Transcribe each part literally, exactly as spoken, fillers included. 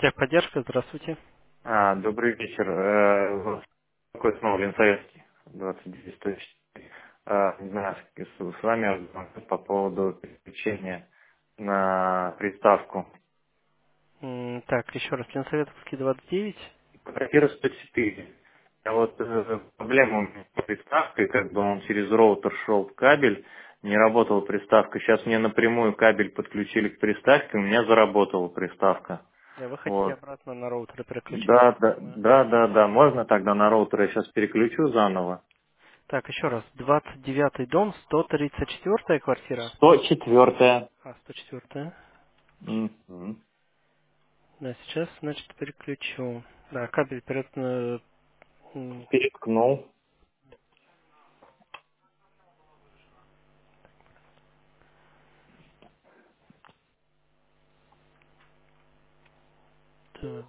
Техподдержка, здравствуйте. А, добрый вечер. Э, вот такой снова Ленсоветский, двадцать девять сто четыре. А, не знаю, с, с вами разговаривать по поводу переключения на приставку. М, Так, еще раз, Ленсоветовский двадцать девять. Квартира сто четыре. А вот э, проблема у меня с приставкой, как бы он через роутер шел в кабель, не работала приставка. Сейчас мне напрямую кабель подключили к приставке, у меня заработала приставка. Да, вы хотите Вот. обратно на роутер переключить, я Да, так да, понимаю. да, да, да. Можно тогда на роутер я сейчас переключу заново? Так, еще раз, двадцать девятый дом, сто тридцать четвёртая квартира. сто четвертая. А, сто четвёртая. Мгм. Да, сейчас, значит, переключу. Да, кабель перед... э, м, Переткнул. Так,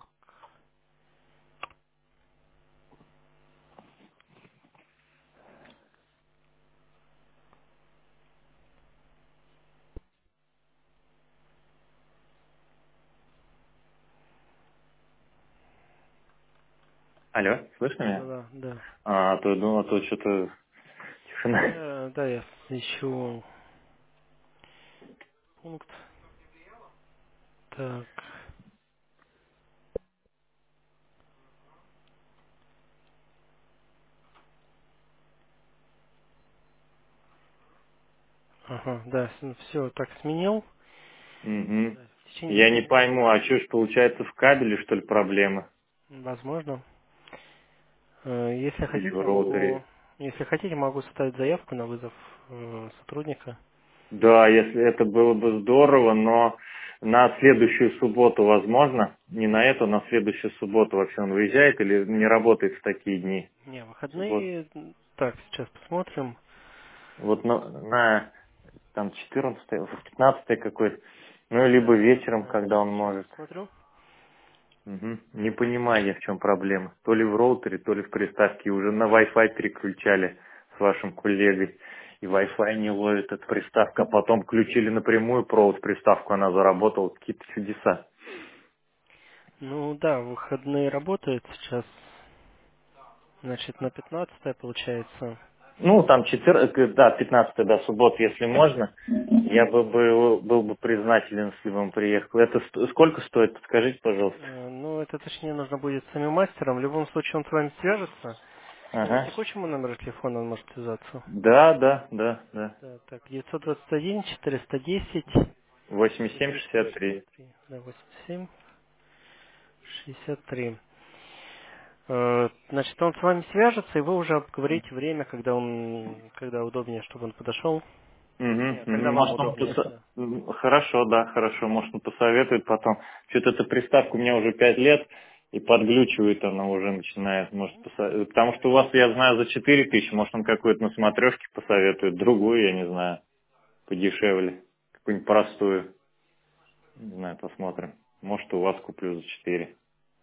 Алло, слышно меня? да-да-да, да. А, а то я думал, а то что-то тишина. Да, да, я ищу пункт. Так, ага, да, все, так сменил. Мгм. Да, в течение Я не десяти минут, пойму, а что ж получается в кабеле, что ли, проблемы? возможно. Э, Если Или в хотите, могу, роутере? если хотите, могу составить заявку на вызов э, сотрудника. Да, если это было бы здорово, но на следующую субботу возможно? Не на эту, на следующую субботу вообще он выезжает или не работает в такие дни? Не, Суббот. выходные. м, Так, сейчас посмотрим. Вот на, на там четырнадцатое, пятнадцатое какой-то, ну, Да, либо вечером, пятнадцатое. когда он Сейчас может. посмотрю. Мгм. Не понимаю я, в чем проблема. То ли в роутере, то ли в приставке. Уже на Wi-Fi переключали с вашим коллегой. И Wi-Fi не ловит эта приставка. А потом включили напрямую провод приставку, она заработала. Какие-то чудеса. Ну да, выходные работают сейчас. Значит, на пятнадцатое получается. Ну, там четыре, да, пятнадцатое, да, суббот, если можно. Я бы был, был бы признателен, если бы он приехал. Это ст- сколько стоит, подскажите, пожалуйста. Э, Ну, это точнее нужно будет с самим мастером. В любом случае он с вами свяжется. По Ага. текущему номеру телефона он может связаться. Да, да, да, да. Да, так, девятьсот двадцать один четыреста десять восемьдесят семь двести шестьдесят три. шестьдесят три. Да, восемьдесят семь шестьдесят три. Э, Значит, он с вами свяжется, и вы уже обговорите время, когда он, когда удобнее, чтобы он подошел. Мгм, Нет, когда мгм. вам Может, он удобнее, поса- да. м, хорошо, да, хорошо. Может, он посоветует потом. Что-то эта приставка у меня уже пять лет, и подглючивает она уже начинает. Может, поса- потому что у вас, я знаю, за четыре тысячи, может, он какую-то на смотрешке посоветует, другую, я не знаю, подешевле, какую-нибудь простую. Не знаю, посмотрим. Может, у вас куплю за четыре.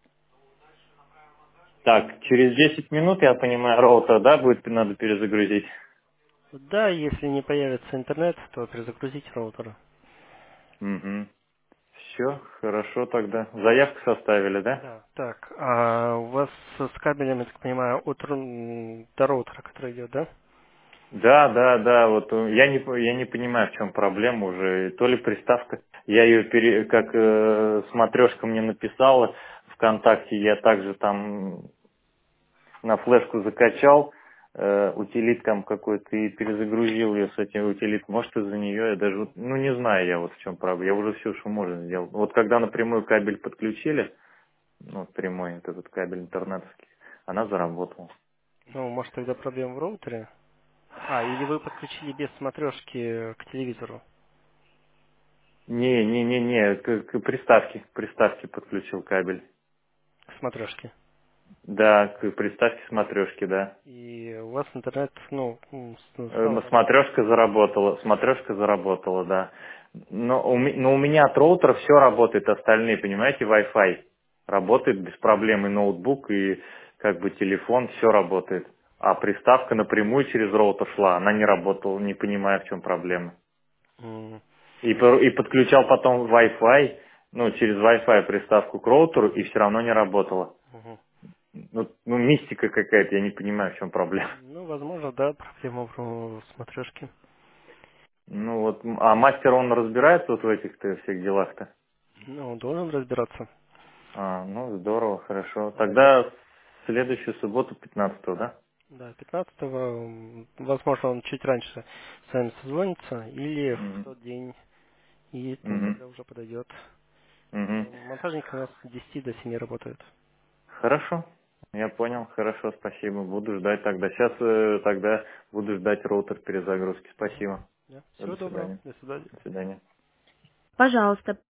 Так, через десять минут, я понимаю, роутер, да, будет надо перезагрузить? Да, если не появится интернет, то перезагрузить роутер. Угу. Все, хорошо тогда. Заявку составили, да? Да. Так, а у вас с кабелем, я так понимаю, от ру- до роутера, который идет, да? Да, да, да, вот э, я не, по- я не понимаю, в чем проблема уже. То ли приставка, я ее пере, как э, смотрешка мне написала ВКонтакте, я также там на флешку закачал э, утилит там какой-то и перезагрузил ее с этим утилит. Может, из-за нее я даже, вот, ну не знаю я вот в чем проблема. Я уже все, что можно сделал. Вот когда напрямую кабель подключили, ну вот прямой вот этот кабель интернетовский, она заработала. Ну, может, тогда проблема в роутере? А, или вы подключили без смотрешки к телевизору, Не, не, не, не, к, к приставке, к приставке подключил кабель. к смотрешке. Да, к приставке смотрешки, да. И у вас интернет, ну, м, с- Э, стал но работать. Смотрешка заработала, смотрешка заработала, да. Но у, ме- но у меня от роутера все работает, остальные, понимаете, Wi-Fi работает без проблем, и ноутбук, и как бы телефон, все работает. А приставка напрямую через роутер шла, она не работала, не понимая, в чем проблема. М, И, по- и подключал потом Wi-Fi, ну, через Wi-Fi приставку к роутеру, и все равно не работала. Мгм. Ну, ну, мистика какая-то, я не понимаю, в чем проблема. Ну, возможно, да, проблема в, в смотрешке. Ну вот, м, а мастер, он разбирается вот в этих-то всех делах-то? Ну, он должен разбираться. А, ну, здорово, хорошо. Да. Тогда в следующую субботу, пятнадцатого, да? Да, пятнадцатого, м, возможно, он чуть раньше с вами созвонится, или в Угу. тот день, и ну, Угу. тогда уже подойдет. Угу. Э, Монтажники у нас с десяти до семи работают. Хорошо. Я понял, хорошо, спасибо. Буду ждать тогда. Сейчас э, тогда буду ждать роутер перезагрузки. Мгм. Спасибо. Да. До Всего доброго. свидания. До свидания. До свидания. Пожалуйста,